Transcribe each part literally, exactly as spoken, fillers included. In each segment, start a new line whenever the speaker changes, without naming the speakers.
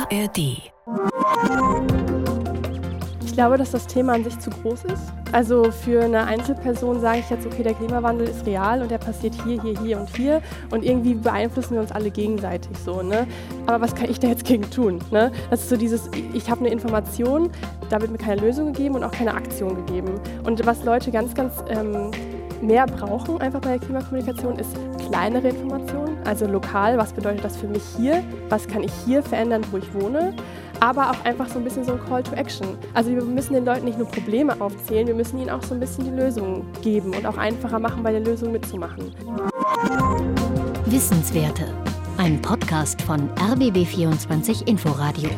A R D.
Ich glaube, dass das Thema an sich zu groß ist. Also für eine Einzelperson sage ich jetzt, okay, der Klimawandel ist real und der passiert hier, hier, hier und hier und irgendwie beeinflussen wir uns alle gegenseitig so, ne? Aber was kann ich da jetzt gegen tun, ne? Das ist so dieses, ich habe eine Information, da wird mir keine Lösung gegeben und auch keine Aktion gegeben. Und was Leute ganz, ganz ähm, mehr brauchen einfach bei der Klimakommunikation ist kleinere Informationen, also lokal, was bedeutet das für mich hier, was kann ich hier verändern, wo ich wohne, aber auch einfach so ein bisschen so ein Call to Action. Also wir müssen den Leuten nicht nur Probleme aufzählen, wir müssen ihnen auch so ein bisschen die Lösungen geben und auch einfacher machen, bei der Lösung mitzumachen.
Wissenswerte, ein Podcast von R B B vierundzwanzig Inforadio.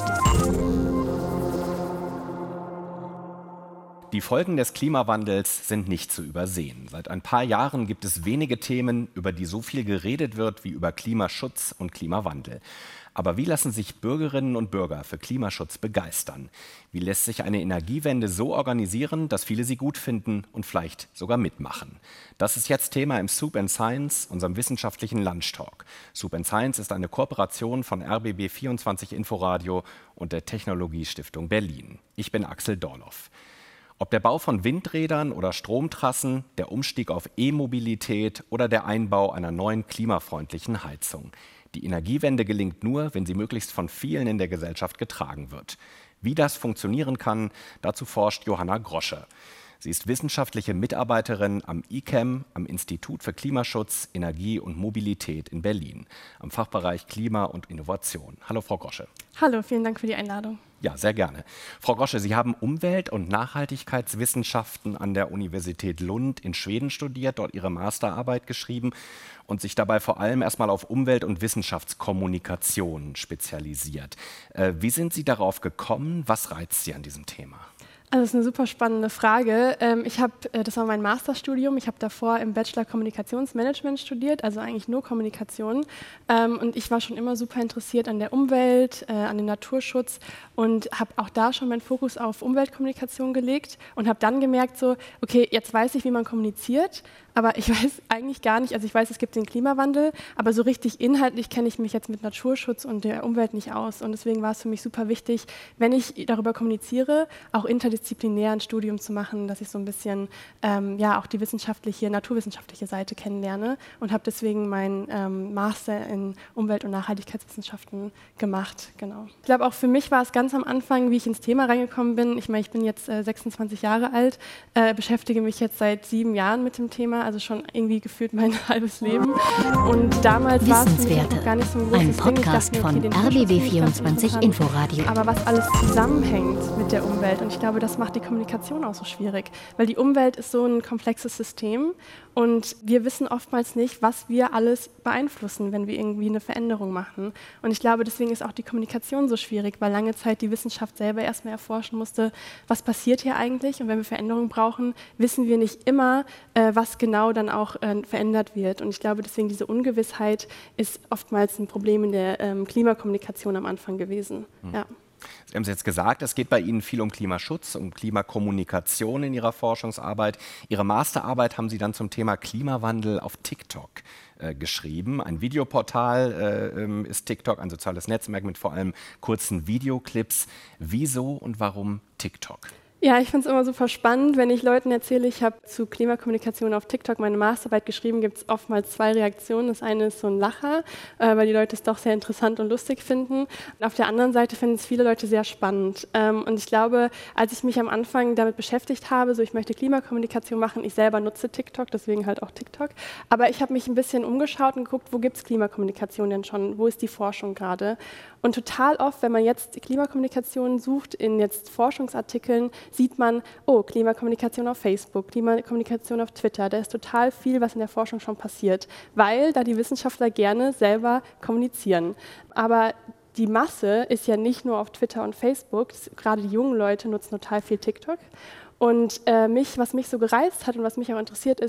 Die Folgen des Klimawandels sind nicht zu übersehen. Seit ein paar Jahren gibt es wenige Themen, über die so viel geredet wird wie über Klimaschutz und Klimawandel. Aber wie lassen sich Bürgerinnen und Bürger für Klimaschutz begeistern? Wie lässt sich eine Energiewende so organisieren, dass viele sie gut finden und vielleicht sogar mitmachen? Das ist jetzt Thema im Soup and Science, unserem wissenschaftlichen Lunchtalk. Soup and Science ist eine Kooperation von R B B vierundzwanzig Inforadio und der Technologiestiftung Berlin. Ich bin Axel Dorloff. Ob der Bau von Windrädern oder Stromtrassen, der Umstieg auf E-Mobilität oder der Einbau einer neuen klimafreundlichen Heizung. Die Energiewende gelingt nur, wenn sie möglichst von vielen in der Gesellschaft getragen wird. Wie das funktionieren kann, dazu forscht Johanna Grosche. Sie ist wissenschaftliche Mitarbeiterin am I C E M, am Institut für Klimaschutz, Energie und Mobilität in Berlin, am Fachbereich Klima und Innovation. Hallo, Frau Grosche.
Hallo, vielen Dank für die Einladung.
Ja, sehr gerne. Frau Grosche, Sie haben Umwelt- und Nachhaltigkeitswissenschaften an der Universität Lund in Schweden studiert, dort Ihre Masterarbeit geschrieben und sich dabei vor allem erstmal auf Umwelt- und Wissenschaftskommunikation spezialisiert. Äh, wie sind Sie darauf gekommen? Was reizt Sie an diesem Thema?
Also das ist eine super spannende Frage. Ich habe, das war mein Masterstudium, ich habe davor im Bachelor Kommunikationsmanagement studiert, also eigentlich nur Kommunikation. Und ich war schon immer super interessiert an der Umwelt, an den Naturschutz und habe auch da schon meinen Fokus auf Umweltkommunikation gelegt und habe dann gemerkt, so, okay, jetzt weiß ich, wie man kommuniziert, aber ich weiß eigentlich gar nicht, also ich weiß, es gibt den Klimawandel, aber so richtig inhaltlich kenne ich mich jetzt mit Naturschutz und der Umwelt nicht aus. Und deswegen war es für mich super wichtig, wenn ich darüber kommuniziere, auch interdisziplinär ein Studium zu machen, dass ich so ein bisschen ähm, ja auch die wissenschaftliche, naturwissenschaftliche Seite kennenlerne und habe deswegen meinen ähm, Master in Umwelt- und Nachhaltigkeitswissenschaften gemacht. Genau. Ich glaube, auch für mich war es ganz am Anfang, wie ich ins Thema reingekommen bin. Ich meine, ich bin jetzt äh, sechsundzwanzig Jahre alt, äh, beschäftige mich jetzt seit sieben Jahren mit dem Thema, also schon irgendwie gefühlt mein halbes Leben. Und damals war es für mich noch gar nicht so ein großes
ein
Ding.
Podcast
Ich dachte mir, okay,
von R B B vierundzwanzig Inforadio.
Aber was alles zusammenhängt mit der Umwelt. Und ich glaube, das macht die Kommunikation auch so schwierig. Weil die Umwelt ist so ein komplexes System und wir wissen oftmals nicht, was wir alles beeinflussen, wenn wir irgendwie eine Veränderung machen. Und ich glaube, deswegen ist auch die Kommunikation so schwierig, weil lange Zeit die Wissenschaft selber erstmal erforschen musste, was passiert hier eigentlich. Und wenn wir Veränderungen brauchen, wissen wir nicht immer, äh, was genau dann auch äh, verändert wird. Und ich glaube, deswegen diese Ungewissheit ist oftmals ein Problem in der ähm, Klimakommunikation am Anfang gewesen. Mhm. Ja.
Sie haben es jetzt gesagt, es geht bei Ihnen viel um Klimaschutz, um Klimakommunikation in Ihrer Forschungsarbeit. Ihre Masterarbeit haben Sie dann zum Thema Klimawandel auf TikTok äh, geschrieben. Ein Videoportal äh, ist TikTok, ein soziales Netzwerk mit vor allem kurzen Videoclips. Wieso und warum TikTok?
Ja, ich finde es immer super spannend, wenn ich Leuten erzähle, ich habe zu Klimakommunikation auf TikTok meine Masterarbeit geschrieben, gibt es oftmals zwei Reaktionen. Das eine ist so ein Lacher, äh, weil die Leute es doch sehr interessant und lustig finden. Und auf der anderen Seite finden es viele Leute sehr spannend. Ähm, und ich glaube, als ich mich am Anfang damit beschäftigt habe, so ich möchte Klimakommunikation machen, ich selber nutze TikTok, deswegen halt auch TikTok. Aber ich habe mich ein bisschen umgeschaut und geguckt, wo gibt es Klimakommunikation denn schon? Wo ist die Forschung gerade? Und total oft, wenn man jetzt Klimakommunikation sucht in jetzt Forschungsartikeln, sieht man, oh, Klimakommunikation auf Facebook, Klimakommunikation auf Twitter, da ist total viel, was in der Forschung schon passiert, weil da die Wissenschaftler gerne selber kommunizieren. Aber die Masse ist ja nicht nur auf Twitter und Facebook, gerade die jungen Leute nutzen total viel TikTok. Und äh, mich, was mich so gereizt hat und was mich auch interessiert ist,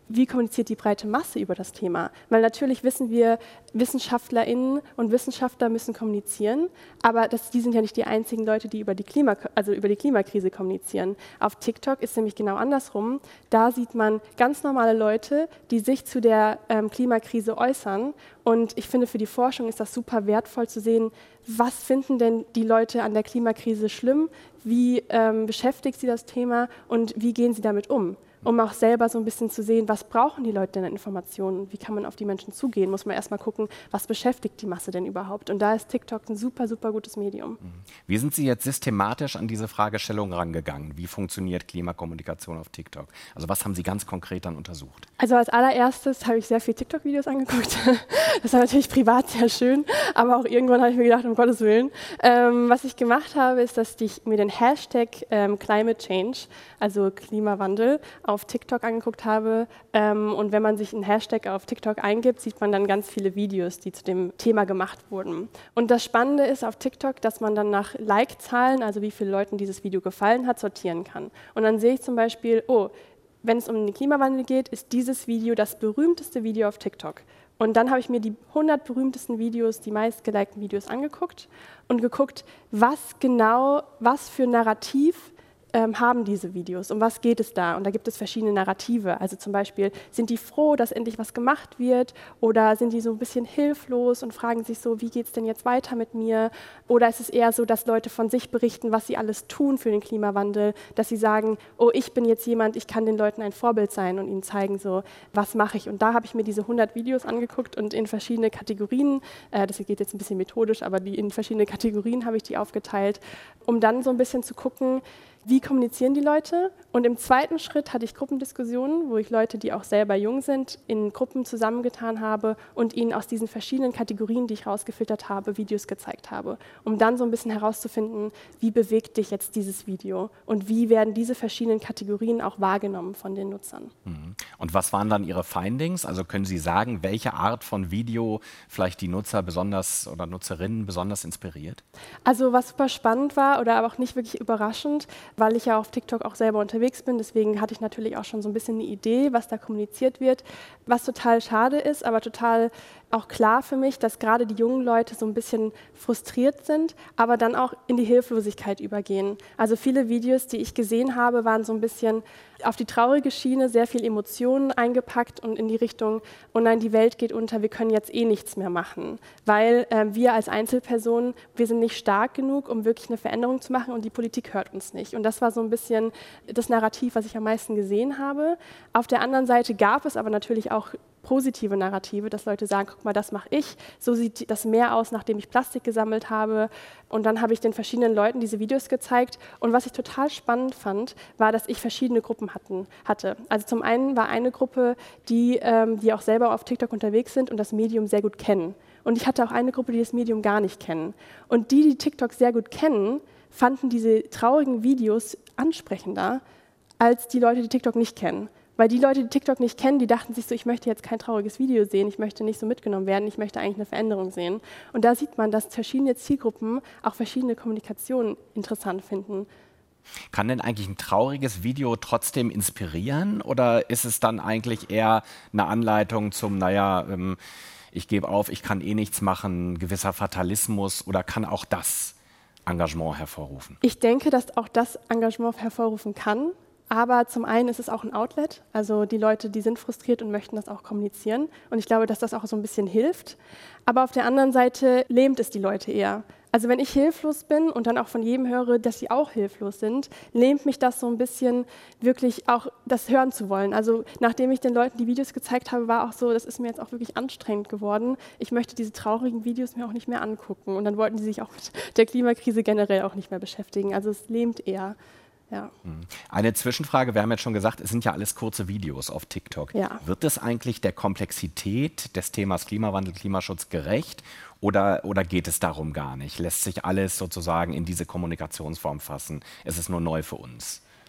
wie kommuniziert die breite Masse über das Thema? Weil natürlich wissen wir, WissenschaftlerInnen und Wissenschaftler müssen kommunizieren, aber das, die sind ja nicht die einzigen Leute, die über die, Klima, also über die Klimakrise kommunizieren. Auf TikTok ist nämlich genau andersrum. Da sieht man ganz normale Leute, die sich zu der ähm, Klimakrise äußern. Und ich finde, für die Forschung ist das super wertvoll zu sehen, was finden denn die Leute an der Klimakrise schlimm, wie ähm, beschäftigt sie das Thema und wie gehen sie damit um? Um auch selber so ein bisschen zu sehen, was brauchen die Leute denn an Informationen, wie kann man auf die Menschen zugehen, muss man erstmal gucken, was beschäftigt die Masse denn überhaupt. Und da ist TikTok ein super, super gutes Medium.
Wie sind Sie jetzt systematisch an diese Fragestellung rangegangen? Wie funktioniert Klimakommunikation auf TikTok? Also was haben Sie ganz konkret dann untersucht?
Also als allererstes habe ich sehr viel TikTok-Videos angeguckt. Das war natürlich privat sehr schön, aber auch irgendwann habe ich mir gedacht, um Gottes Willen. Ähm, was ich gemacht habe, ist, dass ich mir den Hashtag ähm, Climate Change, also Klimawandel, auf TikTok angeguckt habe. Ähm, und wenn man sich einen Hashtag auf TikTok eingibt, sieht man dann ganz viele Videos, die zu dem Thema gemacht wurden. Und das Spannende ist auf TikTok, dass man dann nach Like-Zahlen, also wie vielen Leuten dieses Video gefallen hat, sortieren kann. Und dann sehe ich zum Beispiel, oh, wenn es um den Klimawandel geht, ist dieses Video das berühmteste Video auf TikTok. Und dann habe ich mir die hundert berühmtesten Videos, die meistgelikten Videos angeguckt und geguckt, was genau, was für Narrativ ähm, haben diese Videos, um was geht es da? Und da gibt es verschiedene Narrative. Also zum Beispiel, sind die froh, dass endlich was gemacht wird? Oder sind die so ein bisschen hilflos und fragen sich so, wie geht es denn jetzt weiter mit mir? Oder ist es eher so, dass Leute von sich berichten, was sie alles tun für den Klimawandel, dass sie sagen, oh, ich bin jetzt jemand, ich kann den Leuten ein Vorbild sein und ihnen zeigen, so, was mache ich? Und da habe ich mir diese hundert Videos angeguckt und in verschiedene Kategorien, äh, das geht jetzt ein bisschen methodisch, aber die in verschiedene Kategorien habe ich die aufgeteilt, um dann so ein bisschen zu gucken, wie kommunizieren die Leute? Und im zweiten Schritt hatte ich Gruppendiskussionen, wo ich Leute, die auch selber jung sind, in Gruppen zusammengetan habe und ihnen aus diesen verschiedenen Kategorien, die ich rausgefiltert habe, Videos gezeigt habe, um dann so ein bisschen herauszufinden, wie bewegt dich jetzt dieses Video und wie werden diese verschiedenen Kategorien auch wahrgenommen von den Nutzern.
Und was waren dann Ihre Findings? Also können Sie sagen, welche Art von Video vielleicht die Nutzer besonders oder Nutzerinnen besonders inspiriert?
Also was super spannend war oder aber auch nicht wirklich überraschend, weil ich ja auf TikTok auch selber unterwegs bin. Deswegen hatte ich natürlich auch schon so ein bisschen eine Idee, was da kommuniziert wird. Was total schade ist, aber total auch klar für mich, dass gerade die jungen Leute so ein bisschen frustriert sind, aber dann auch in die Hilflosigkeit übergehen. Also viele Videos, die ich gesehen habe, waren so ein bisschen auf die traurige Schiene, sehr viel Emotionen eingepackt und in die Richtung, oh nein, die Welt geht unter, wir können jetzt eh nichts mehr machen. Weil äh, wir als Einzelpersonen, wir sind nicht stark genug, um wirklich eine Veränderung zu machen und die Politik hört uns nicht. Und das war so ein bisschen das Narrativ, was ich am meisten gesehen habe. Auf der anderen Seite gab es aber natürlich auch positive Narrative, dass Leute sagen, guck mal, das mache ich, so sieht das Meer aus, nachdem ich Plastik gesammelt habe. Und dann habe ich den verschiedenen Leuten diese Videos gezeigt. Und was ich total spannend fand, war, dass ich verschiedene Gruppen hatten, hatte. Also zum einen war eine Gruppe, die, ähm, die auch selber auf TikTok unterwegs sind und das Medium sehr gut kennen. Und ich hatte auch eine Gruppe, die das Medium gar nicht kennen. Und die, die TikTok sehr gut kennen, fanden diese traurigen Videos ansprechender als die Leute, die TikTok nicht kennen. Weil die Leute, die TikTok nicht kennen, die dachten sich so, ich möchte jetzt kein trauriges Video sehen, ich möchte nicht so mitgenommen werden, ich möchte eigentlich eine Veränderung sehen. Und da sieht man, dass verschiedene Zielgruppen auch verschiedene Kommunikationen interessant finden.
Kann denn eigentlich ein trauriges Video trotzdem inspirieren oder ist es dann eigentlich eher eine Anleitung zum, naja, ähm, ich gebe auf, ich kann eh nichts machen, gewisser Fatalismus oder kann auch das Engagement hervorrufen?
Ich denke, dass auch das Engagement hervorrufen kann. Aber zum einen ist es auch ein Outlet, also die Leute, die sind frustriert und möchten das auch kommunizieren. Und ich glaube, dass das auch so ein bisschen hilft. Aber auf der anderen Seite lähmt es die Leute eher. Also wenn ich hilflos bin und dann auch von jedem höre, dass sie auch hilflos sind, lähmt mich das so ein bisschen, wirklich auch das hören zu wollen. Also nachdem ich den Leuten die Videos gezeigt habe, war auch so, das ist mir jetzt auch wirklich anstrengend geworden. Ich möchte diese traurigen Videos mir auch nicht mehr angucken. Und dann wollten sie sich auch mit der Klimakrise generell auch nicht mehr beschäftigen. Also es lähmt eher. Ja.
Eine Zwischenfrage, wir haben jetzt schon gesagt, es sind ja alles kurze Videos auf TikTok.
Ja.
Wird es eigentlich der Komplexität des Themas Klimawandel, Klimaschutz gerecht oder, oder geht es darum gar nicht? Lässt sich alles sozusagen in diese Kommunikationsform fassen? Es ist nur neu für uns.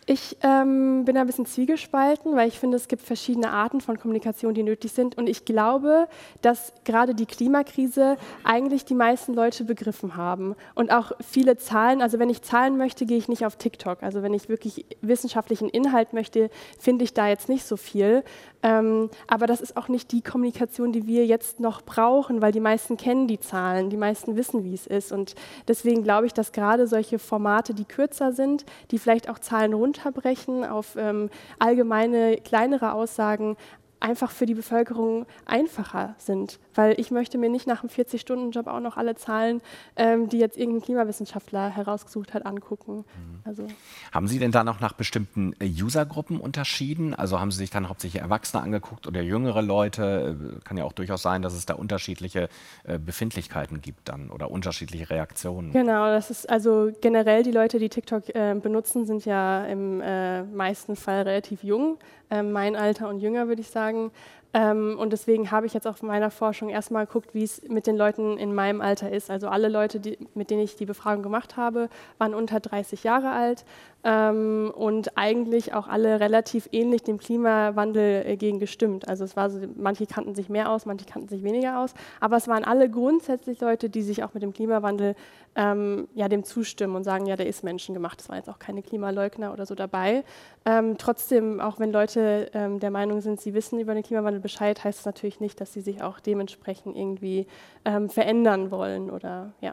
Ich ähm, bin da ein bisschen zwiegespalten, weil ich finde, es gibt verschiedene Arten von Kommunikation, die nötig sind. Und ich glaube, dass gerade die Klimakrise eigentlich die meisten Leute begriffen haben. Und auch viele Zahlen, also wenn ich Zahlen möchte, gehe ich nicht auf TikTok. Also wenn ich wirklich wissenschaftlichen Inhalt möchte, finde ich da jetzt nicht so viel. Ähm, aber das ist auch nicht die Kommunikation, die wir jetzt noch brauchen, weil die meisten kennen die Zahlen, die meisten wissen, wie es ist. Und deswegen glaube ich, dass gerade solche Formate, die kürzer sind, die vielleicht auch Zahlen runterbrechen auf ähm, allgemeine, kleinere Aussagen, einfach für die Bevölkerung einfacher sind. Weil ich möchte mir nicht nach einem vierzig-Stunden-Job auch noch alle Zahlen, ähm, die jetzt irgendein Klimawissenschaftler herausgesucht hat, angucken. Mhm. Also.
Haben Sie denn da noch nach bestimmten äh, Usergruppen unterschieden? Also haben Sie sich dann hauptsächlich Erwachsene angeguckt oder jüngere Leute? Äh, kann ja auch durchaus sein, dass es da unterschiedliche äh, Befindlichkeiten gibt dann oder unterschiedliche Reaktionen.
Genau, das ist also generell die Leute, die TikTok äh, benutzen, sind ja im äh, meisten Fall relativ jung. Äh, mein Alter und jünger, würde ich sagen. Ähm, und deswegen habe ich jetzt auch in meiner Forschung erstmal geguckt, wie es mit den Leuten in meinem Alter ist. Also alle Leute, die, mit denen ich die Befragung gemacht habe, waren unter dreißig Jahre alt ähm, und eigentlich auch alle relativ ähnlich dem Klimawandel äh, gegen gestimmt. Also es war so, manche kannten sich mehr aus, manche kannten sich weniger aus, aber es waren alle grundsätzlich Leute, die sich auch mit dem Klimawandel ähm, ja, dem zustimmen und sagen, ja, der ist menschengemacht. Es waren jetzt auch keine Klimaleugner oder so dabei. Ähm, trotzdem, auch wenn Leute ähm, der Meinung sind, sie wissen über den Klimawandel Bescheid, heißt es natürlich nicht, dass sie sich auch dementsprechend irgendwie ähm, verändern wollen oder ja.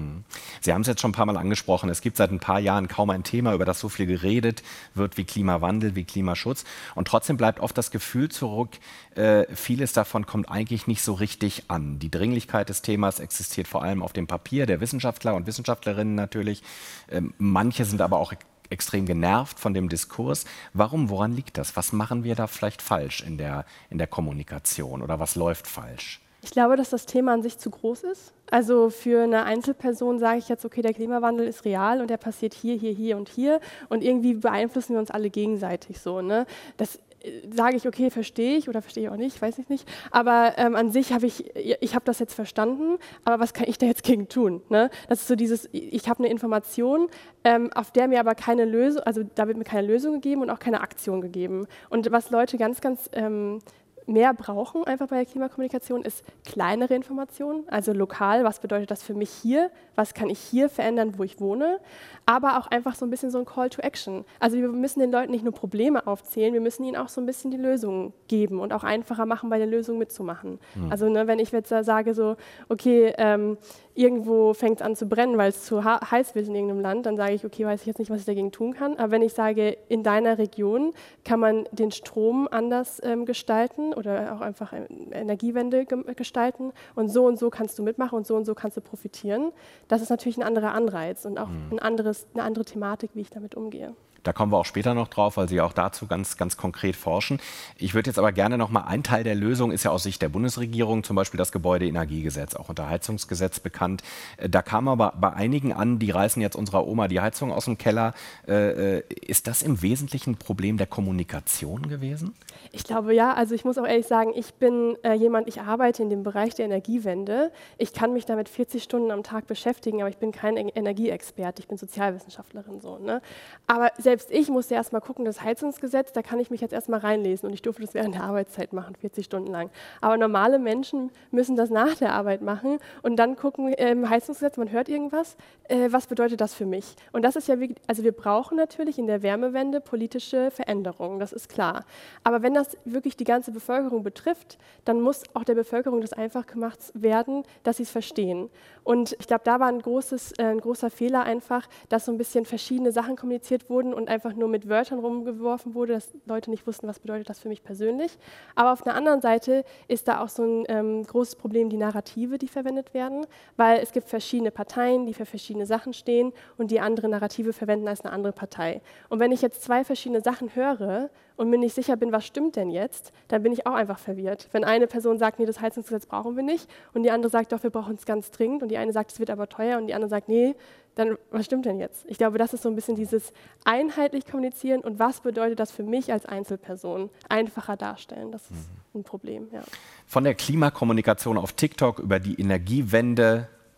Sie haben es jetzt schon ein paar Mal angesprochen, es gibt seit ein paar Jahren kaum ein Thema, über das so viel geredet wird wie Klimawandel, wie Klimaschutz. Und trotzdem bleibt oft das Gefühl zurück, äh, vieles davon kommt eigentlich nicht so richtig an. Die Dringlichkeit des Themas existiert vor allem auf dem Papier der Wissenschaftler und Wissenschaftlerinnen natürlich. Ähm, manche sind aber auch extrem genervt von dem Diskurs. Warum, woran liegt das? Was machen wir da vielleicht falsch in der, in der Kommunikation oder was läuft falsch?
Ich glaube, dass das Thema an sich zu groß ist. Also für eine Einzelperson sage ich jetzt, okay, der Klimawandel ist real und der passiert hier, hier, hier und hier und irgendwie beeinflussen wir uns alle gegenseitig so. Ne? Das sage ich, okay, verstehe ich oder verstehe ich auch nicht, weiß ich nicht. Aber ähm, an sich habe ich, ich habe das jetzt verstanden, aber was kann ich da jetzt gegen tun? Ne? Das ist so dieses, ich habe eine Information, ähm, auf der mir aber keine Lösung, also da wird mir keine Lösung gegeben und auch keine Aktion gegeben. Und was Leute ganz, ganz ähm, mehr brauchen einfach bei der Klimakommunikation ist kleinere Informationen, also lokal, was bedeutet das für mich hier, was kann ich hier verändern, wo ich wohne, aber auch einfach so ein bisschen so ein Call to Action. Also wir müssen den Leuten nicht nur Probleme aufzählen, wir müssen ihnen auch so ein bisschen die Lösungen geben und auch einfacher machen, bei der Lösung mitzumachen. Mhm. Also ne, wenn ich jetzt da sage so, okay, ähm, irgendwo fängt es an zu brennen, weil es zu heiß wird in irgendeinem Land, dann sage ich, okay, weiß ich jetzt nicht, was ich dagegen tun kann. Aber wenn ich sage, in deiner Region kann man den Strom anders ähm, gestalten oder auch einfach Energiewende ge- gestalten und so und so kannst du mitmachen und so und so kannst du profitieren, das ist natürlich ein anderer Anreiz und auch mhm. ein anderes, eine andere Thematik, wie ich damit umgehe.
Da kommen wir auch später noch drauf, weil Sie auch dazu ganz, ganz konkret forschen. Ich würde jetzt aber gerne noch mal, ein Teil der Lösung ist ja aus Sicht der Bundesregierung, zum Beispiel das Gebäudeenergiegesetz, auch unter Heizungsgesetz bekannt. Da kam aber bei einigen an, die reißen jetzt unserer Oma die Heizung aus dem Keller. Äh, ist das im Wesentlichen ein Problem der Kommunikation gewesen?
Ich glaube ja, also ich muss auch ehrlich sagen, ich bin äh, jemand, ich arbeite in dem Bereich der Energiewende. Ich kann mich damit vierzig Stunden am Tag beschäftigen, aber ich bin kein Energieexperte, ich bin Sozialwissenschaftlerin. So, ne? Aber selbst ich musste erst mal gucken, das Heizungsgesetz, da kann ich mich jetzt erst mal reinlesen und ich durfte das während der Arbeitszeit machen, vierzig Stunden lang. Aber normale Menschen müssen das nach der Arbeit machen und dann gucken, ähm, Heizungsgesetz, man hört irgendwas, äh, was bedeutet das für mich? Und das ist ja, wie, also wir brauchen natürlich in der Wärmewende politische Veränderungen, das ist klar. Aber wenn das wirklich die ganze Bevölkerung betrifft, dann muss auch der Bevölkerung das einfach gemacht werden, dass sie es verstehen. Und ich glaube, da war ein, großes, äh, ein großer Fehler einfach, dass so ein bisschen verschiedene Sachen kommuniziert wurden und einfach nur mit Wörtern rumgeworfen wurde, dass Leute nicht wussten, was bedeutet das für mich persönlich. Aber auf der anderen Seite ist da auch so ein ähm, großes Problem, die Narrative, die verwendet werden, weil es gibt verschiedene Parteien, die für verschiedene Sachen stehen und die andere Narrative verwenden als eine andere Partei. Und wenn ich jetzt zwei verschiedene Sachen höre und mir nicht sicher bin, was stimmt denn jetzt, dann bin ich auch einfach verwirrt. Wenn eine Person sagt, nee, das Heizungsgesetz brauchen wir nicht und die andere sagt, doch, wir brauchen es ganz dringend und die eine sagt, es wird aber teuer und die andere sagt, nee, dann was stimmt denn jetzt? Ich glaube, das ist so ein bisschen dieses einheitlich kommunizieren und was bedeutet das für mich als Einzelperson? Einfacher darstellen, das ist ein Problem. Ja.
Von der Klimakommunikation auf TikTok über die Energiewende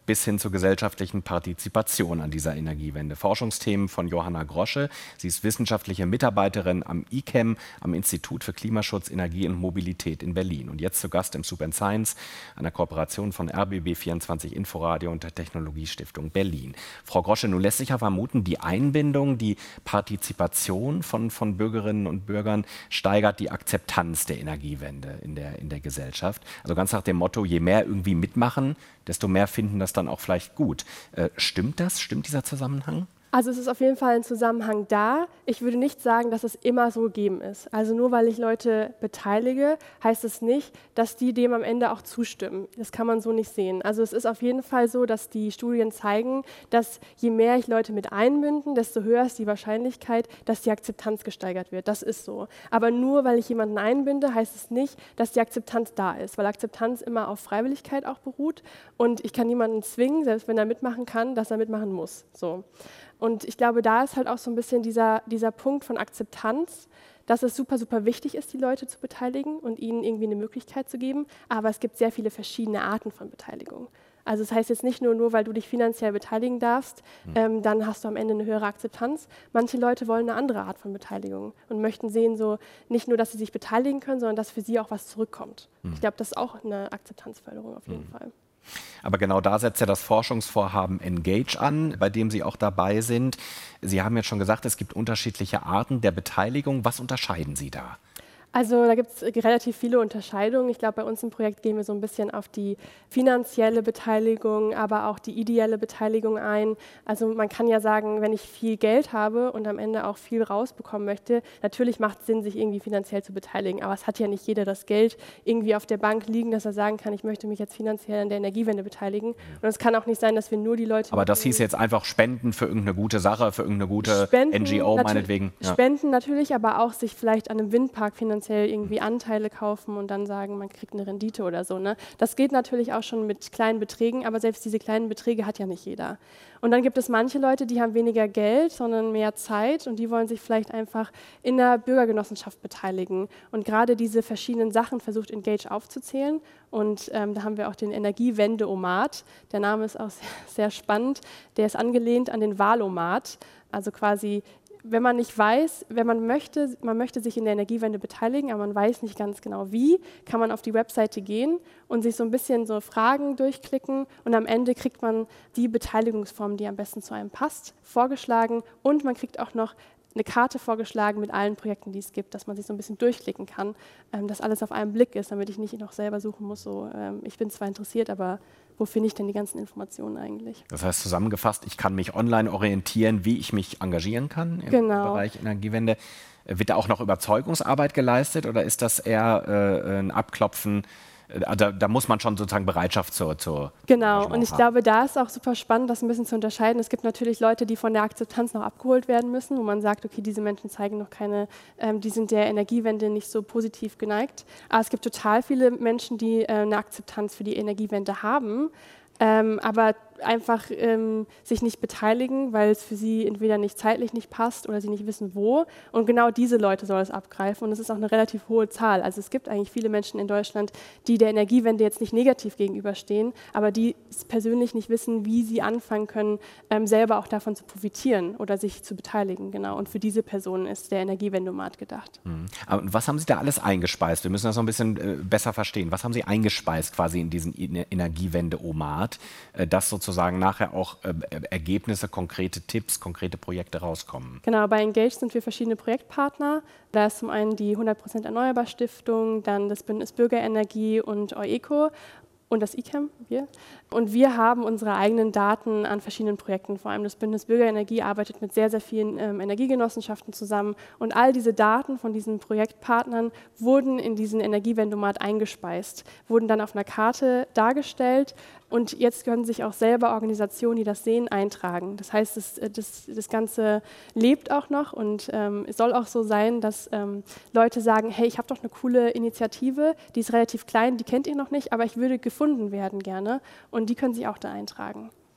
bis hin zur gesellschaftlichen Partizipation an dieser Energiewende. Forschungsthemen von Johanna Grosche. Sie ist wissenschaftliche Mitarbeiterin am I C E M, am Institut für Klimaschutz, Energie und Mobilität in Berlin. Und jetzt zu Gast im Soup and Science, einer Kooperation von R B B vierundzwanzig Inforadio und der Technologiestiftung Berlin. Frau Grosche, nun lässt sich ja vermuten, die Einbindung, die Partizipation von, von Bürgerinnen und Bürgern steigert die Akzeptanz der Energiewende in der, in der Gesellschaft. Also ganz nach dem Motto, je mehr irgendwie mitmachen, desto mehr finden das dann auch vielleicht gut. Äh, stimmt das? Stimmt dieser Zusammenhang?
Also es ist auf jeden Fall ein Zusammenhang da. Ich würde nicht sagen, dass es immer so gegeben ist. Also nur weil ich Leute beteilige, heißt es nicht, dass die dem am Ende auch zustimmen. Das kann man so nicht sehen. Also es ist auf jeden Fall so, dass die Studien zeigen, dass je mehr ich Leute mit einbinden, desto höher ist die Wahrscheinlichkeit, dass die Akzeptanz gesteigert wird. Das ist so. Aber nur weil ich jemanden einbinde, heißt es nicht, dass die Akzeptanz da ist, weil Akzeptanz immer auf Freiwilligkeit auch beruht. Und ich kann niemanden zwingen, selbst wenn er mitmachen kann, dass er mitmachen muss. So. Und ich glaube, da ist halt auch so ein bisschen dieser, dieser Punkt von Akzeptanz, dass es super, super wichtig ist, die Leute zu beteiligen und ihnen irgendwie eine Möglichkeit zu geben. Aber es gibt sehr viele verschiedene Arten von Beteiligung. Also das heißt jetzt nicht nur, nur weil du dich finanziell beteiligen darfst, mhm. ähm, dann hast du am Ende eine höhere Akzeptanz. Manche Leute wollen eine andere Art von Beteiligung und möchten sehen, so nicht nur, dass sie sich beteiligen können, sondern dass für sie auch was zurückkommt. Mhm. Ich glaube, das ist auch eine Akzeptanzförderung auf jeden mhm. Fall.
Aber genau da setzt ja das Forschungsvorhaben Engage an, bei dem Sie auch dabei sind. Sie haben jetzt schon gesagt, es gibt unterschiedliche Arten der Beteiligung. Was unterscheiden Sie da?
Also da gibt es relativ viele Unterscheidungen. Ich glaube, bei uns im Projekt gehen wir so ein bisschen auf die finanzielle Beteiligung, aber auch die ideelle Beteiligung ein. Also man kann ja sagen, wenn ich viel Geld habe und am Ende auch viel rausbekommen möchte, natürlich macht es Sinn, sich irgendwie finanziell zu beteiligen. Aber es hat ja nicht jeder das Geld irgendwie auf der Bank liegen, dass er sagen kann, ich möchte mich jetzt finanziell an der Energiewende beteiligen. Und es kann auch nicht sein, dass wir nur die Leute...
Aber das hieß jetzt einfach Spenden für irgendeine gute Sache, für irgendeine gute Spenden, N G O meinetwegen.
Ja. Spenden natürlich, aber auch sich vielleicht an einem Windpark finanziell irgendwie Anteile kaufen und dann sagen, man kriegt eine Rendite oder so. Ne? Das geht natürlich auch schon mit kleinen Beträgen, aber selbst diese kleinen Beträge hat ja nicht jeder. Und dann gibt es manche Leute, die haben weniger Geld, sondern mehr Zeit und die wollen sich vielleicht einfach in der Bürgergenossenschaft beteiligen. Und gerade diese verschiedenen Sachen versucht Engage aufzuzählen. Und ähm, da haben wir auch den Energiewende-Omat. Der Name ist auch sehr, sehr spannend. Der ist angelehnt an den Wahlomat, also quasi wenn man nicht weiß, wenn man möchte, man möchte sich in der Energiewende beteiligen, aber man weiß nicht ganz genau wie, kann man auf die Webseite gehen und sich so ein bisschen so Fragen durchklicken und am Ende kriegt man die Beteiligungsform, die am besten zu einem passt, vorgeschlagen und man kriegt auch noch eine Karte vorgeschlagen mit allen Projekten, die es gibt, dass man sich so ein bisschen durchklicken kann, ähm, dass alles auf einen Blick ist, damit ich nicht noch selber suchen muss, so ähm, ich bin zwar interessiert, aber wo finde ich denn die ganzen Informationen eigentlich?
Das heißt zusammengefasst, ich kann mich online orientieren, wie ich mich engagieren kann im
genau.
Bereich Energiewende. Wird da auch noch Überzeugungsarbeit geleistet oder ist das eher äh, ein Abklopfen? Da, da muss man schon sozusagen Bereitschaft zur, zur
Genau, und ich haben. glaube, da ist auch super spannend, das ein bisschen zu unterscheiden. Es gibt natürlich Leute, die von der Akzeptanz noch abgeholt werden müssen, wo man sagt, okay, diese Menschen zeigen noch keine, ähm, die sind der Energiewende nicht so positiv geneigt. Aber es gibt total viele Menschen, die äh, eine Akzeptanz für die Energiewende haben, ähm, aber einfach ähm, sich nicht beteiligen, weil es für sie entweder nicht zeitlich nicht passt oder sie nicht wissen, wo. Und genau diese Leute soll es abgreifen. Und es ist auch eine relativ hohe Zahl. Also es gibt eigentlich viele Menschen in Deutschland, die der Energiewende jetzt nicht negativ gegenüberstehen, aber die persönlich nicht wissen, wie sie anfangen können, ähm, selber auch davon zu profitieren oder sich zu beteiligen. Genau. Und für diese Personen ist der Energiewendomat gedacht.
Mhm. Aber was haben Sie da alles eingespeist? Wir müssen das noch ein bisschen äh, besser verstehen. Was haben Sie eingespeist quasi in diesen Energiewende-Omat, äh, das sozusagen sozusagen nachher auch äh, Ergebnisse, konkrete Tipps, konkrete Projekte rauskommen?
Genau, bei Engage sind wir verschiedene Projektpartner. Da ist zum einen die hundert Prozent Erneuerbar Stiftung, dann das Bündnis Bürgerenergie und Eueco und das I C E M, wir. Und wir haben unsere eigenen Daten an verschiedenen Projekten. Vor allem das Bündnis Bürgerenergie arbeitet mit sehr, sehr vielen ähm, Energiegenossenschaften zusammen. Und all diese Daten von diesen Projektpartnern wurden in diesen Energiewendomat eingespeist, wurden dann auf einer Karte dargestellt. Und jetzt können sich auch selber Organisationen, die das sehen, eintragen. Das heißt, das, das, das Ganze lebt auch noch und ähm, es soll auch so sein, dass ähm, Leute sagen, hey, ich habe doch eine coole Initiative, die ist relativ klein, die kennt ihr noch nicht, aber ich würde gefunden werden gerne. Und die können sich auch da eintragen.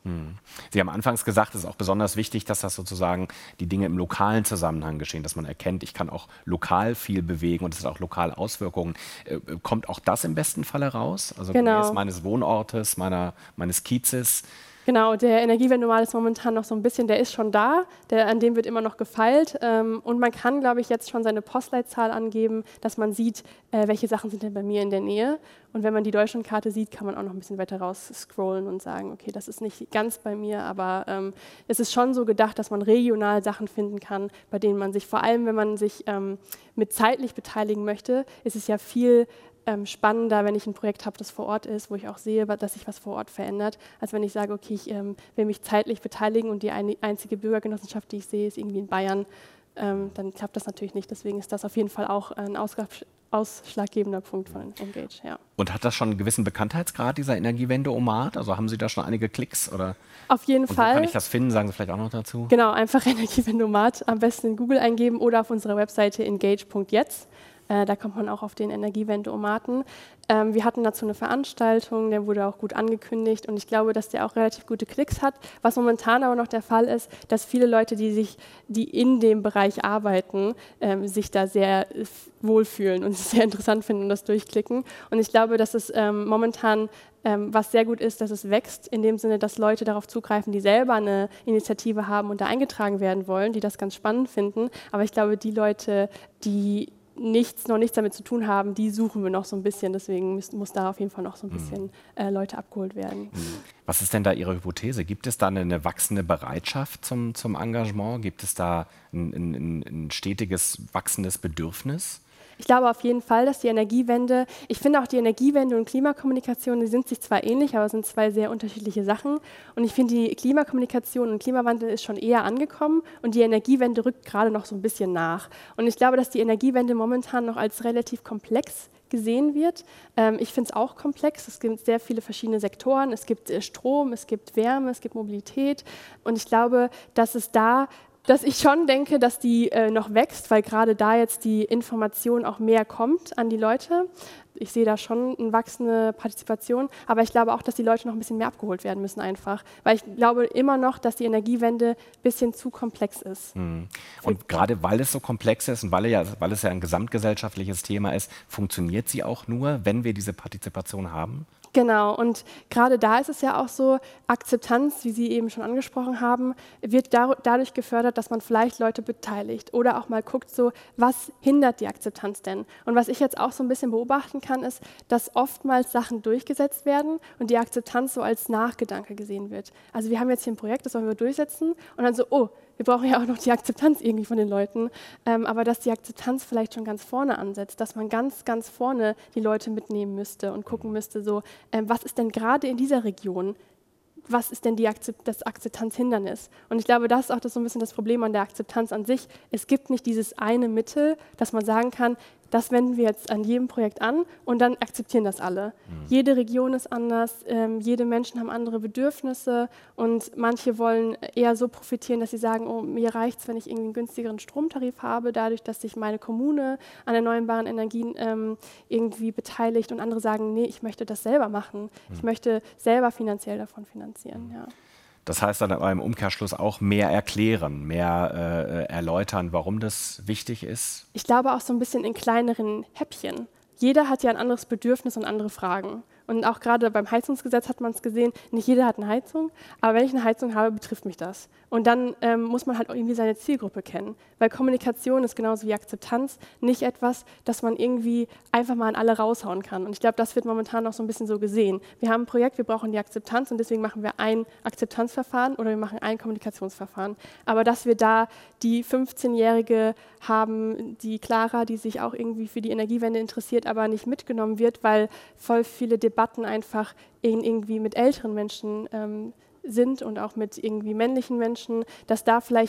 Hm. Sie haben anfangs gesagt, es ist auch besonders wichtig, dass das sozusagen die Dinge im lokalen Zusammenhang geschehen, dass man erkennt, ich kann auch lokal viel bewegen und es hat auch lokal Auswirkungen. Äh, kommt auch das im besten Falle raus? Also
genau.
gemäß meines Wohnortes, meiner, meines Kiezes?
Genau, der Energiewende-Normal ist momentan noch so ein bisschen, der ist schon da, der, an dem wird immer noch gefeilt. Ähm, und man kann, glaube ich, jetzt schon seine Postleitzahl angeben, dass man sieht, äh, welche Sachen sind denn bei mir in der Nähe. Und wenn man die Deutschlandkarte sieht, kann man auch noch ein bisschen weiter raus scrollen und sagen, okay, das ist nicht ganz bei mir, aber ähm, es ist schon so gedacht, dass man regional Sachen finden kann, bei denen man sich, vor allem wenn man sich ähm, mit zeitlich beteiligen möchte, ist es ja viel Ähm, spannender, wenn ich ein Projekt habe, das vor Ort ist, wo ich auch sehe, dass sich was vor Ort verändert, als wenn ich sage, okay, ich ähm, will mich zeitlich beteiligen und die ein, einzige Bürgergenossenschaft, die ich sehe, ist irgendwie in Bayern. Ähm, dann klappt das natürlich nicht. Deswegen ist das auf jeden Fall auch ein Ausg- ausschlaggebender Punkt von Engage. Ja.
Und hat das schon einen gewissen Bekanntheitsgrad, dieser Energiewende-Omat? Also haben Sie da schon einige Klicks? Oder?
Auf jeden
und
Fall.
Wo kann ich das finden? Sagen Sie vielleicht auch noch dazu.
Genau, einfach Energiewende-Omat am besten in Google eingeben oder auf unserer Webseite engage punkt jetzt. Äh, da kommt man auch auf den Energiewende-Omaten. Ähm, wir hatten dazu eine Veranstaltung, der wurde auch gut angekündigt und ich glaube, dass der auch relativ gute Klicks hat. Was momentan aber noch der Fall ist, dass viele Leute, die sich, die in dem Bereich arbeiten, ähm, sich da sehr äh, wohlfühlen und es sehr interessant finden und das durchklicken. Und ich glaube, dass es ähm, momentan ähm, was sehr gut ist, dass es wächst, in dem Sinne, dass Leute darauf zugreifen, die selber eine Initiative haben und da eingetragen werden wollen, die das ganz spannend finden. Aber ich glaube, die Leute, die nichts, noch nichts damit zu tun haben, die suchen wir noch so ein bisschen. Deswegen muss, muss da auf jeden Fall noch so ein bisschen äh, Leute abgeholt werden.
Was ist denn da Ihre Hypothese? Gibt es da eine, eine wachsende Bereitschaft zum, zum Engagement? Gibt es da ein, ein, ein stetiges, wachsendes Bedürfnis?
Ich glaube auf jeden Fall, dass die Energiewende, ich finde auch die Energiewende und Klimakommunikation, die sind sich zwar ähnlich, aber es sind zwei sehr unterschiedliche Sachen. Und ich finde, die Klimakommunikation und Klimawandel ist schon eher angekommen und die Energiewende rückt gerade noch so ein bisschen nach. Und ich glaube, dass die Energiewende momentan noch als relativ komplex gesehen wird. Ähm, ich finde es auch komplex. Es gibt sehr viele verschiedene Sektoren. Es gibt äh, Strom, es gibt Wärme, es gibt Mobilität. Und ich glaube, dass es da dass ich schon denke, dass die äh, noch wächst, weil gerade da jetzt die Information auch mehr kommt an die Leute. Ich sehe da schon eine wachsende Partizipation, aber ich glaube auch, dass die Leute noch ein bisschen mehr abgeholt werden müssen einfach, weil ich glaube immer noch, dass die Energiewende ein bisschen zu komplex ist.
Hm. Und gerade weil es so komplex ist und weil, ja, weil es ja ein gesamtgesellschaftliches Thema ist, funktioniert sie auch nur, wenn wir diese Partizipation haben?
Genau, und gerade da ist es ja auch so, Akzeptanz, wie Sie eben schon angesprochen haben, wird da, dadurch gefördert, dass man vielleicht Leute beteiligt oder auch mal guckt, so, was hindert die Akzeptanz denn? Und was ich jetzt auch so ein bisschen beobachten kann, ist, dass oftmals Sachen durchgesetzt werden und die Akzeptanz so als Nachgedanke gesehen wird. Also wir haben jetzt hier ein Projekt, das wollen wir durchsetzen und dann so, oh, wir brauchen ja auch noch die Akzeptanz irgendwie von den Leuten, ähm, aber dass die Akzeptanz vielleicht schon ganz vorne ansetzt, dass man ganz, ganz vorne die Leute mitnehmen müsste und gucken müsste, so, ähm, was ist denn gerade in dieser Region, was ist denn die Akzept- das Akzeptanzhindernis? Und ich glaube, das ist auch das so ein bisschen das Problem an der Akzeptanz an sich. Es gibt nicht dieses eine Mittel, dass man sagen kann, das wenden wir jetzt an jedem Projekt an und dann akzeptieren das alle. Mhm. Jede Region ist anders, ähm, jede Menschen haben andere Bedürfnisse und manche wollen eher so profitieren, dass sie sagen, oh, mir reicht es, wenn ich irgendwie einen günstigeren Stromtarif habe, dadurch, dass sich meine Kommune an erneuerbaren Energien ähm, irgendwie beteiligt und andere sagen, nee, ich möchte das selber machen. Mhm. Ich möchte selber finanziell davon finanzieren. Mhm. Ja.
Das heißt dann aber im Umkehrschluss auch mehr erklären, mehr äh, erläutern, warum das wichtig ist? Ich
glaube auch so ein bisschen in kleineren Häppchen. Jeder hat ja ein anderes Bedürfnis und andere Fragen. Und auch gerade beim Heizungsgesetz hat man es gesehen, nicht jeder hat eine Heizung, aber wenn ich eine Heizung habe, betrifft mich das. Und dann ähm, muss man halt auch irgendwie seine Zielgruppe kennen, weil Kommunikation ist genauso wie Akzeptanz nicht etwas, das man irgendwie einfach mal an alle raushauen kann. Und ich glaube, das wird momentan noch so ein bisschen so gesehen. Wir haben ein Projekt, wir brauchen die Akzeptanz und deswegen machen wir ein Akzeptanzverfahren oder wir machen ein Kommunikationsverfahren. Aber dass wir da die fünfzehnjährige haben, die Clara, die sich auch irgendwie für die Energiewende interessiert, aber nicht mitgenommen wird, weil voll viele Debatten einfach in, irgendwie mit älteren Menschen ähm, sind und auch mit irgendwie männlichen Menschen, dass da vielleicht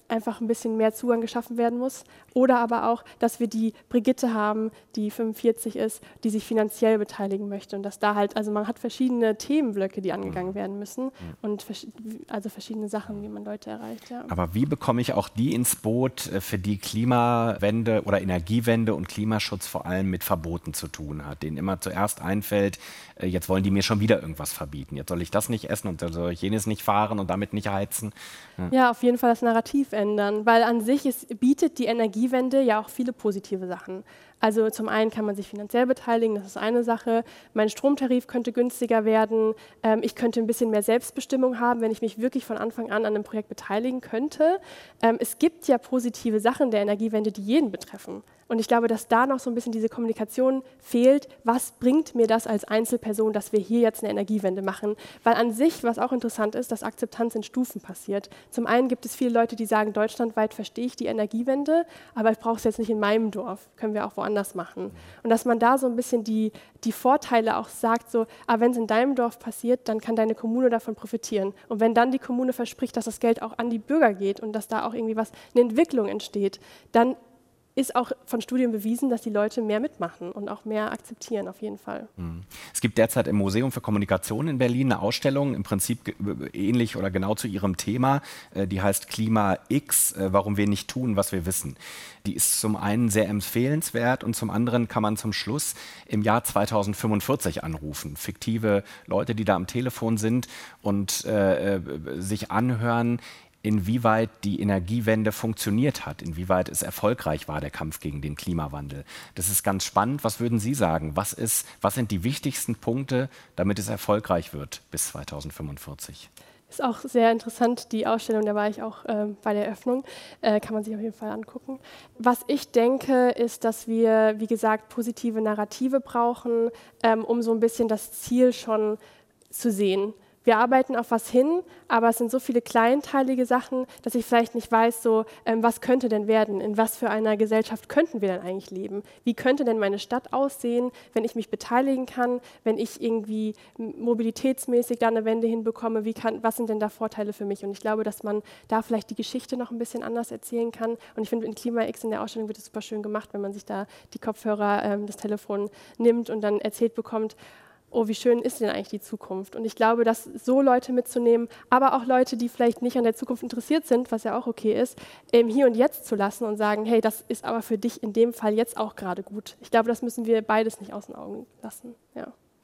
einfach ein bisschen mehr Zugang geschaffen werden muss. Oder aber auch, dass wir die Brigitte haben, die fünfundvierzig ist, die sich finanziell beteiligen möchte. Und dass da halt, also man hat verschiedene Themenblöcke, die angegangen werden müssen. Mhm. Und vers- also verschiedene Sachen, wie man Leute erreicht. Ja.
Aber wie bekomme ich auch die ins Boot, für die Klimawende oder Energiewende und Klimaschutz vor allem mit Verboten zu tun hat, denen immer zuerst einfällt, jetzt wollen die mir schon wieder irgendwas verbieten. Jetzt soll ich das nicht essen und dann soll ich jenes nicht fahren und damit nicht heizen.
Ja, ja, auf jeden Fall das Narrativ ändern, weil an sich ist, bietet die Energiewende ja auch viele positive Sachen. Also zum einen kann man sich finanziell beteiligen, das ist eine Sache. Mein Stromtarif könnte günstiger werden. Ähm, ich könnte ein bisschen mehr Selbstbestimmung haben, wenn ich mich wirklich von Anfang an an einem Projekt beteiligen könnte. Ähm, es gibt ja positive Sachen der Energiewende, die jeden betreffen. Und ich glaube, dass da noch so ein bisschen diese Kommunikation fehlt. Was bringt mir das als Einzelperson, dass wir hier jetzt eine Energiewende machen? Weil an sich, was auch interessant ist, dass Akzeptanz in Stufen passiert. Zum einen gibt es viele Leute, die sagen, deutschlandweit verstehe ich die Energiewende, aber ich brauche es jetzt nicht in meinem Dorf. Können wir auch woanders machen. Und dass man da so ein bisschen die, die Vorteile auch sagt, so, ah, wenn es in deinem Dorf passiert, dann kann deine Kommune davon profitieren. Und wenn dann die Kommune verspricht, dass das Geld auch an die Bürger geht und dass da auch irgendwie was, eine Entwicklung entsteht, dann ist auch von Studien bewiesen, dass die Leute mehr mitmachen und auch mehr akzeptieren, auf jeden Fall.
Es gibt derzeit im Museum für Kommunikation in Berlin eine Ausstellung, im Prinzip ähnlich oder genau zu ihrem Thema, die heißt Klima X, warum wir nicht tun, was wir wissen. Die ist zum einen sehr empfehlenswert und zum anderen kann man zum Schluss im Jahr zweitausendfünfundvierzig anrufen. Fiktive Leute, die da am Telefon sind und äh, sich anhören, inwieweit die Energiewende funktioniert hat, inwieweit es erfolgreich war, der Kampf gegen den Klimawandel. Das ist ganz spannend. Was würden Sie sagen? Was ist, was sind die wichtigsten Punkte, damit es erfolgreich wird bis zweitausendfünfundvierzig?
Ist auch sehr interessant, die Ausstellung, da war ich auch äh, bei der Eröffnung, äh, kann man sich auf jeden Fall angucken. Was ich denke, ist, dass wir, wie gesagt, positive Narrative brauchen, ähm, um so ein bisschen das Ziel schon zu sehen. Wir arbeiten auf was hin, aber es sind so viele kleinteilige Sachen, dass ich vielleicht nicht weiß, so, ähm, was könnte denn werden, in was für einer Gesellschaft könnten wir denn eigentlich leben? Wie könnte denn meine Stadt aussehen, wenn ich mich beteiligen kann, wenn ich irgendwie mobilitätsmäßig da eine Wende hinbekomme, wie kann, was sind denn da Vorteile für mich? Und ich glaube, dass man da vielleicht die Geschichte noch ein bisschen anders erzählen kann. Und ich finde, in Klima X in der Ausstellung wird es super schön gemacht, wenn man sich da die Kopfhörer, ähm, das Telefon nimmt und dann erzählt bekommt, oh, wie schön ist denn eigentlich die Zukunft? Und ich glaube, dass so Leute mitzunehmen, aber auch Leute, die vielleicht nicht an der Zukunft interessiert sind, was ja auch okay ist, im Hier und Jetzt zu lassen und sagen, hey, das ist aber für dich in dem Fall jetzt auch gerade gut. Ich glaube, das müssen wir beides nicht aus den Augen lassen. Ja.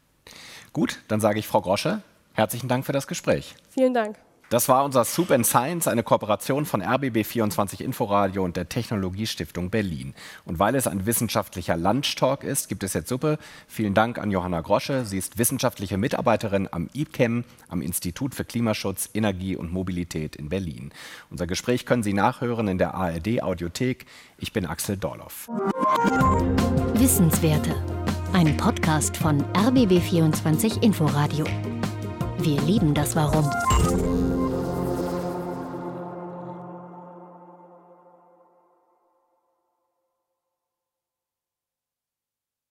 Gut, dann sage ich Frau Grosche, herzlichen Dank für das Gespräch.
Vielen Dank.
Das war unser Soup and Science, eine Kooperation von R B B vierundzwanzig Inforadio und der Technologiestiftung Berlin. Und weil es ein wissenschaftlicher Lunchtalk ist, gibt es jetzt Suppe. Vielen Dank an Johanna Grosche. Sie ist wissenschaftliche Mitarbeiterin am I P C E M, am Institut für Klimaschutz, Energie und Mobilität in Berlin. Unser Gespräch können Sie nachhören in der A R D-Audiothek. Ich bin Axel Dorloff.
Wissenswerte. Ein Podcast von R B B vierundzwanzig Inforadio. Wir lieben das Warum.